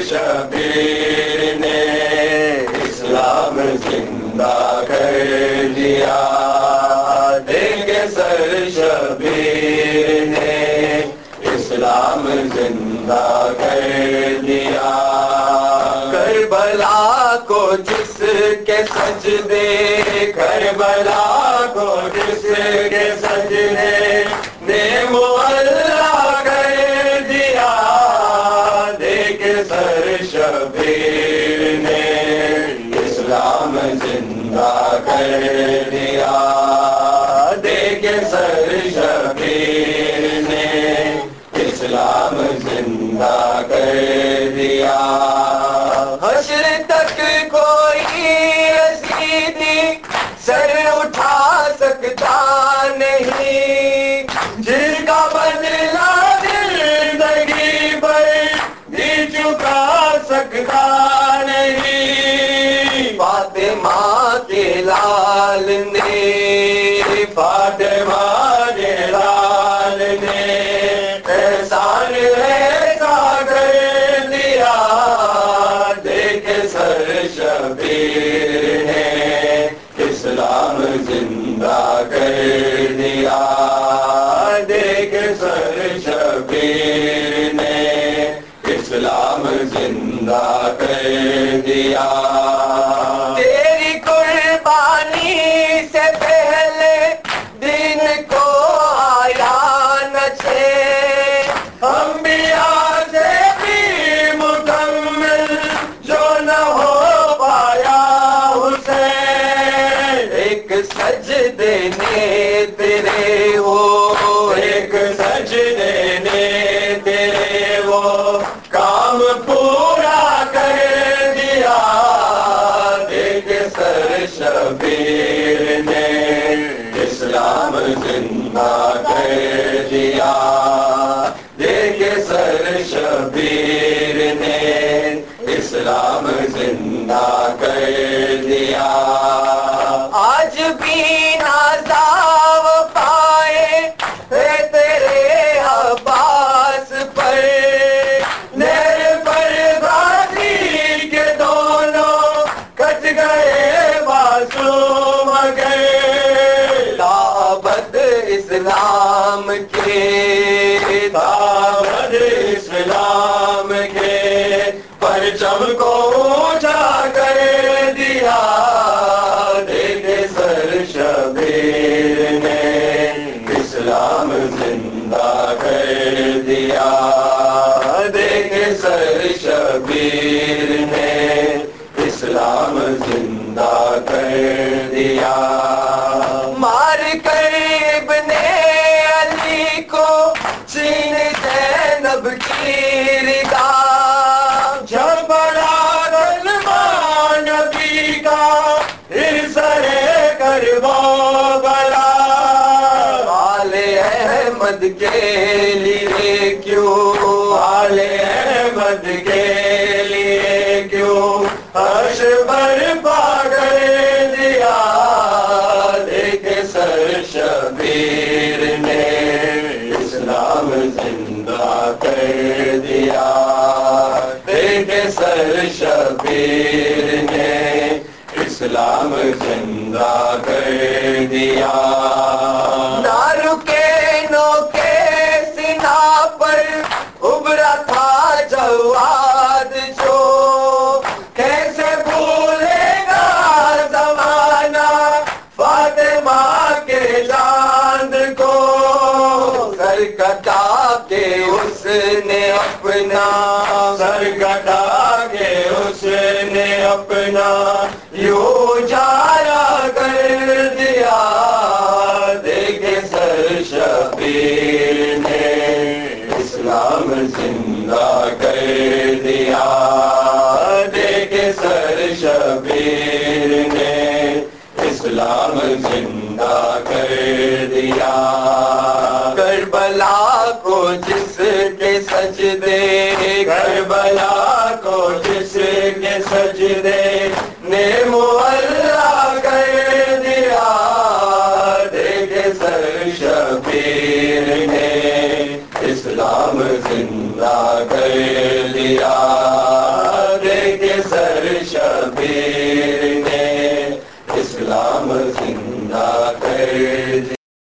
شبیر نے اسلام زندہ کر دیا، دیکھ سر شبیر نے اسلام زندہ کر دیا۔ کربلا کو جس کے سجدے، کربلا کو جس کے سجدے نے معلا کر دیا، دیکھ سر شبیر نے اسلام زندہ کر دیا، دیکھ سر شبیر نے اسلام زندہ کر دیا۔ حشر تک کوئی رسیدی سر اٹھا سکتا نہیں، جن کا بدلہ زندگی پر بھی چکا سکتا نہیں۔ فاطمہ کے لال نے، فاطمہ کے لال نے احسان ایسا کر دیا، دیکھ سر شبیر نے اسلام زندہ کر دیا، دیکھ سر شبیر نے اسلام زندہ کر دیا۔ تیری قربانی سے پہلے دن کو آیا نہ چین، انبیاء سے بھی مکمل جو نہ ہو پایا حسین، ایک سجدے نے تیرے وہ، ایک سجدے نے تیرے وہ کام پورا کر دیا، دیکھ سر شبیر نے اسلام زندہ کر دیا، دیکھ سر شبیر نے اسلام زندہ کر دیا۔ آج بھی نازاو پائے ہے تیرے عباس پر، نہر پر غازی کے دونوں کٹ گئے معصوم گئے، دعوت اسلام کے، دعوت اسلام کے پرچم کو اونچا کر دیا، دیکھ سر شبیر نے اسلام زندہ کر دیا، دیکھ سر شبیر نے اسلام زندہ کر دیا۔ مار کر ابن علی کو چھین زینب کی ردا، جب بڑا سلمان نبی کا سر کربلا، آل احمد کے لیے کیوں، آل احمد کے لیے کیوں عرش برپا کر دیا، دیکھ سر شبیر نے اسلام زندہ کر دیا، دیکھ سر شبیر نے اسلام زندہ کر دیا۔ نہ رکے نو کے سینہ پر ابھرا تھا جواد جو، کیسے بھولے گا زمانہ فاطمہ کے چاند کو، سر کٹا کے اس نے اپنا، سر کٹا کے اس نے اپنا یوں جایا کر دیا، دیکھ سر شبیر نے اسلام زندہ کر دیا، دیکھ سر شبیر نے اسلام زندہ کر دیا۔ کربلا کو جس کے سجدے، کربلا کو جس کے سجدے نے معلا کر دیا، دیکھ سر شبیر نے اسلام زندہ کر دیا۔ شبیر نے اسلام زندہ